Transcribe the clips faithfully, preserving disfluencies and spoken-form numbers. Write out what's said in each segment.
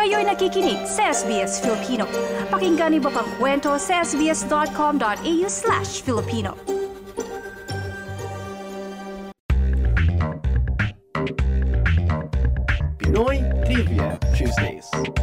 Kayo'y nakikinig sa S B S Filipino. Pakinggan niyo pa ang kwento sa sbs.com.au slash Filipino. Pinoy Trivia Tuesdays.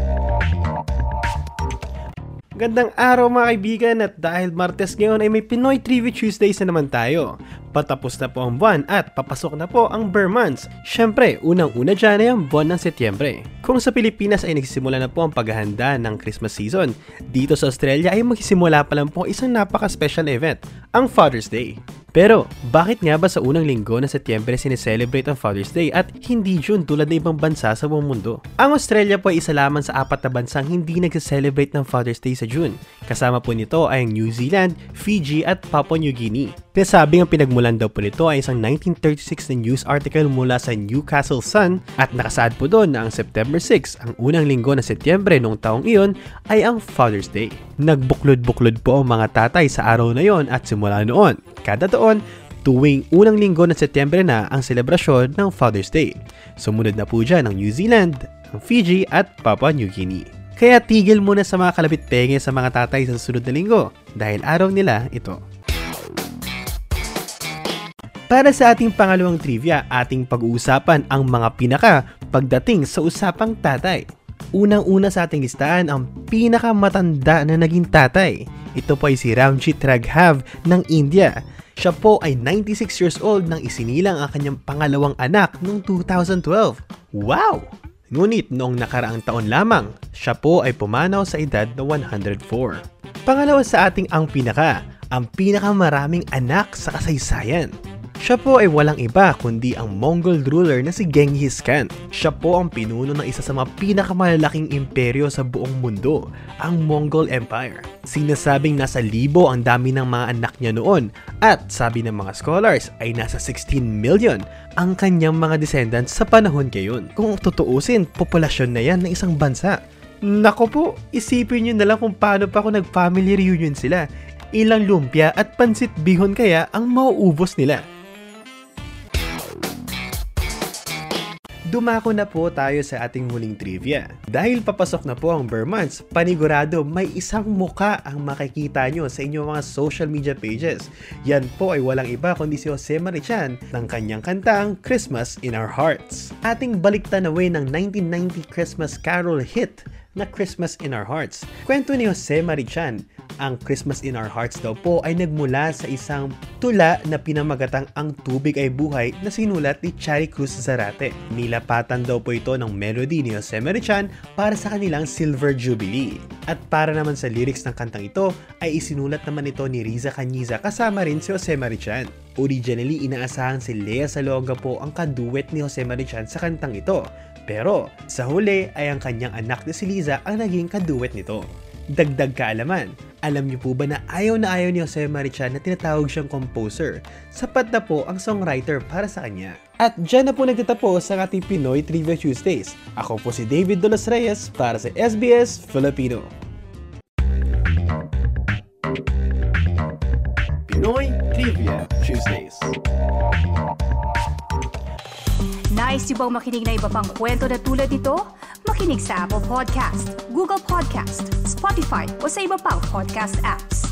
Gandang araw mga kaibigan, at dahil Martes ngayon ay may Pinoy Trivia Tuesdays na naman tayo. Patapos na po ang buwan at papasok na po ang Burr months. Syempre, unang-una dyan ay ang buwan ng Setyembre. Kung sa Pilipinas ay nagsisimula na po ang paghahanda ng Christmas season, dito sa Australia ay magsisimula pa lang po isang napaka-special event, ang Father's Day. Pero, bakit nga ba sa unang linggo ng Setyembre sineselebrate ang Father's Day at hindi June tulad ng ibang bansa sa buong mundo? Ang Australia po ay isa lamang sa apat na bansang hindi nagse-celebrate ng Father's Day sa June. Kasama po nito ay ang New Zealand, Fiji at Papua New Guinea. Nasabing ang pinagmulan daw po nito ay isang nineteen thirty-six na news article mula sa Newcastle Sun at nakasaad po doon na ang September sixth, ang unang linggo ng Setyembre noong taong iyon, ay ang Father's Day. Nagbuklod-buklod po ang mga tatay sa araw na yon at simula noon, kada taon, tuwing unang linggo ng Setyembre na ang selebrasyon ng Father's Day. Sumunod na po dyan ang New Zealand, ang Fiji at Papua New Guinea. Kaya tigil muna sa mga kalapit-penge sa mga tatay sa susunod na linggo dahil araw nila ito. Para sa ating pangalawang trivia, ating pag-uusapan ang mga pinaka pagdating sa usapang tatay. Unang-una sa ating listahan ang pinakamatanda na naging tatay. Ito po ay si Ramjit Raghav ng India. Siya po ay ninety-six years old nang isinilang ang kanyang pangalawang anak noong two thousand twelve. Wow! Ngunit noong nakaraang taon lamang, siya po ay pumanaw sa edad na one hundred four. Pangalawa sa ating ang pinaka, ang pinakamaraming anak sa kasaysayan. Siya po ay walang iba kundi ang Mongol ruler na si Genghis Khan. Siya po ang pinuno ng isa sa mga pinakamalalaking imperyo sa buong mundo, ang Mongol Empire. Sinasabing nasa libo ang dami ng mga anak niya noon at sabi ng mga scholars ay nasa sixteen million ang kanyang mga descendants sa panahon ngayon. Kung tutuusin, populasyon na yan ng isang bansa. Nako po, isipin nyo na lang kung paano pa kung nag-family reunion sila. Ilang lumpia at pansit bihon kaya ang mauubos nila. Dumako na po tayo sa ating huling trivia. Dahil papasok na po ang Burr months, panigurado may isang muka ang makikita nyo sa inyong mga social media pages. Yan po ay walang iba kundi si Jose Marichan ng kanyang kantang Christmas in Our Hearts. Ating baliktanawin ng nineteen ninety Christmas Carol hit na Christmas in Our Hearts. Kwento ni Jose Marichan, ang Christmas in Our Hearts daw po ay nagmula sa isang tula na pinamagatang Ang Tubig ay Buhay na sinulat ni Chari Cruz Zarate. Nilapatan daw po ito ng melody ni Jose Marichan para sa kanilang Silver Jubilee. At para naman sa lyrics ng kantang ito ay isinulat naman ito ni Riza Cañiza kasama rin si Jose Marichan. Originally, inaasahan si Lea Salonga po ang kaduet ni Jose Marichan sa kantang ito. Pero sa huli ay ang kanyang anak na si Liza ang naging kaduet nito. Dagdag kaalaman, alam niyo po ba na ayaw na ayaw ni Jose Marichan na tinatawag siyang composer? Sapat na po ang songwriter para sa kanya. At dyan na po nagtatapos ang ating Pinoy Trivia Tuesdays. Ako po si David De Los Reyes para sa S B S Filipino. Pinoy Trivia Tuesdays. Nice yung bang makinig na iba pang kwento na tulad ito? Makinig sa Apple Podcast, Google Podcast, Spotify o sa iba pang podcast apps.